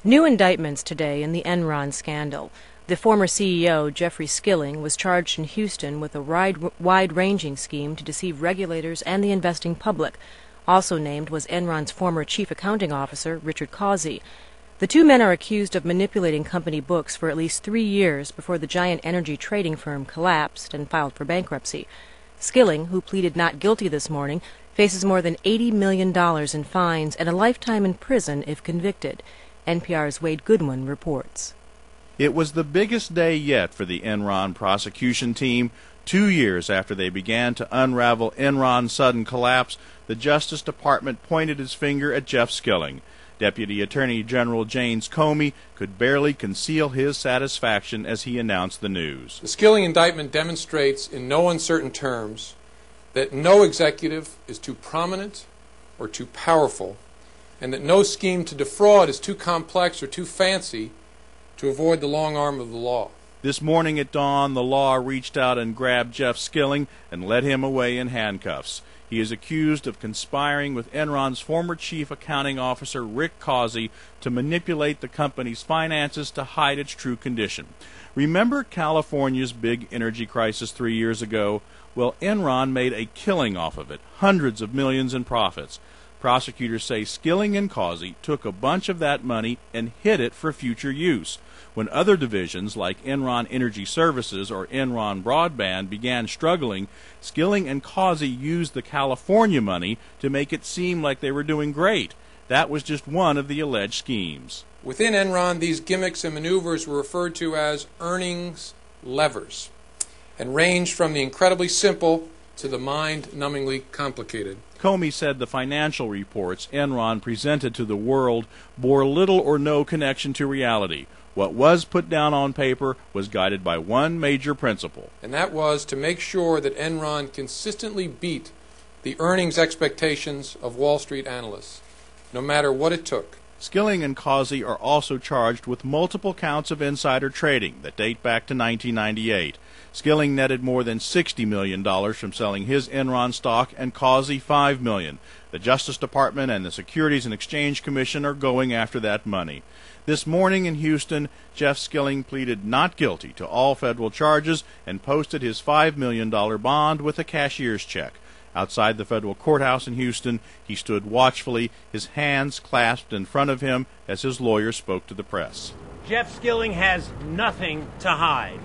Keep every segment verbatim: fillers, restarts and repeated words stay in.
New indictments today in the Enron scandal. The former C E O, Jeffrey Skilling, was charged in Houston with a wide-ranging scheme to deceive regulators and the investing public. Also named was Enron's former chief accounting officer, Richard Causey. The two men are accused of manipulating company books for at least three years before the giant energy trading firm collapsed and filed for bankruptcy. Skilling, who pleaded not guilty this morning, faces more than eighty million dollars in fines and a lifetime in prison if convicted. N P R's Wade Goodwin reports. It was the biggest day yet for the Enron prosecution team. Two years after they began to unravel Enron's sudden collapse, the Justice Department pointed its finger at Jeff Skilling. Deputy Attorney General James Comey could barely conceal his satisfaction as he announced the news. The Skilling indictment demonstrates in no uncertain terms that no executive is too prominent or too powerful, and that no scheme to defraud is too complex or too fancy to avoid the long arm of the law. This morning at dawn, the law reached out and grabbed Jeff Skilling and led him away in handcuffs. He is accused of conspiring with Enron's former chief accounting officer, Rick Causey, to manipulate the company's finances to hide its true condition. Remember California's big energy crisis three years ago? Well, Enron made a killing off of it, hundreds of millions in profits. Prosecutors say Skilling and Causey took a bunch of that money and hid it for future use. When other divisions like Enron Energy Services or Enron Broadband began struggling, Skilling and Causey used the California money to make it seem like they were doing great. That was just one of the alleged schemes. Within Enron, these gimmicks and maneuvers were referred to as earnings levers and ranged from the incredibly simple to the mind-numbingly complicated. Comey said the financial reports Enron presented to the world bore little or no connection to reality. What was put down on paper was guided by one major principle. And that was to make sure that Enron consistently beat the earnings expectations of Wall Street analysts, no matter what it took. Skilling and Causey are also charged with multiple counts of insider trading that date back to nineteen ninety-eight. Skilling netted more than sixty million dollars from selling his Enron stock and Causey five million dollars. The Justice Department and the Securities and Exchange Commission are going after that money. This morning in Houston, Jeff Skilling pleaded not guilty to all federal charges and posted his five million dollars bond with a cashier's check. Outside the federal courthouse in Houston, he stood watchfully, his hands clasped in front of him as his lawyer spoke to the press. Jeff Skilling has nothing to hide.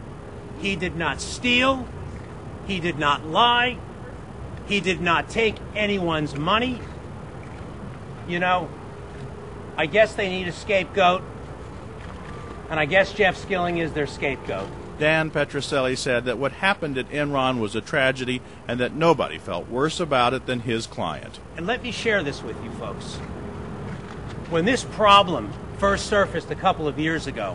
He did not steal. He did not lie. He did not take anyone's money. You know, I guess they need a scapegoat, and I guess Jeff Skilling is their scapegoat. Dan Petrocelli said that what happened at Enron was a tragedy and that nobody felt worse about it than his client. And let me share this with you folks. When this problem first surfaced a couple of years ago,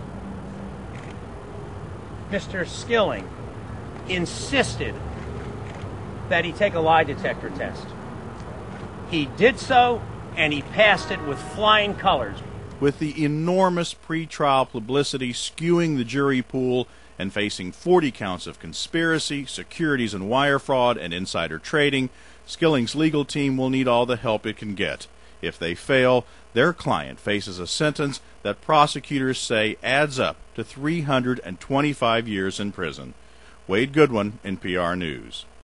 Mister Skilling insisted that he take a lie detector test. He did so, and he passed it with flying colors. With the enormous pretrial publicity skewing the jury pool and facing forty counts of conspiracy, securities and wire fraud, and insider trading, Skilling's legal team will need all the help it can get. If they fail, their client faces a sentence that prosecutors say adds up to three hundred twenty-five years in prison. Wade Goodwin, N P R News.